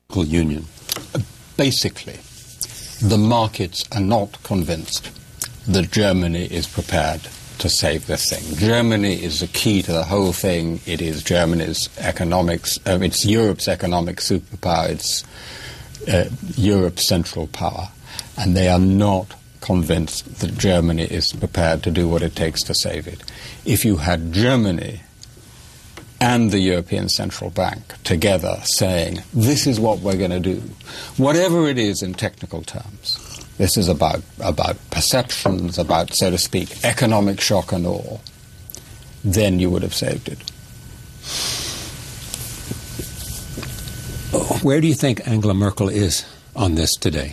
Union? Basically, the markets are not convinced that Germany is prepared to save this thing. Germany is the key to the whole thing. It is Germany's economics, it's Europe's economic superpower, it's Europe's central power. And they are not convinced that Germany is prepared to do what it takes to save it. If you had Germany and the European Central Bank together saying, this is what we're going to do, whatever it is in technical terms, this is about perceptions, about, so to speak, economic shock and awe, then you would have saved it. Where do you think Angela Merkel is on this today?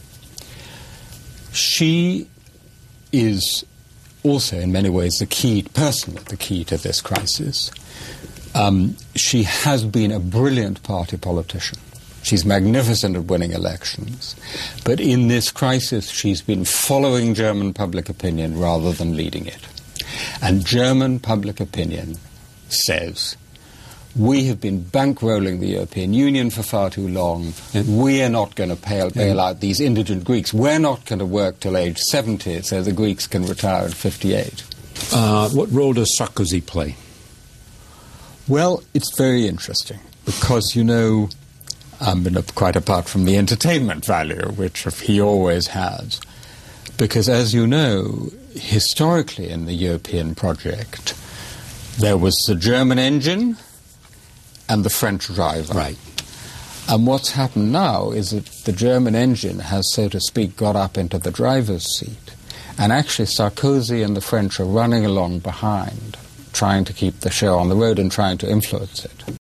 She is also, in many ways, personally the key to this crisis. She has been a brilliant party politician. She's magnificent at winning elections. But in this crisis, she's been following German public opinion rather than leading it. And German public opinion says, we have been bankrolling the European Union for far too long. We are not going to bail out these indigent Greeks. We're not going to work till age 70 so the Greeks can retire at 58. What role does Sarkozy play? Well, it's very interesting because, quite apart from the entertainment value, which he always has, because as you know, historically in the European project, there was the German engine and the French driver. Right. And what's happened now is that the German engine has, so to speak, got up into the driver's seat. And actually Sarkozy and the French are running along behind, trying to keep the show on the road and trying to influence it.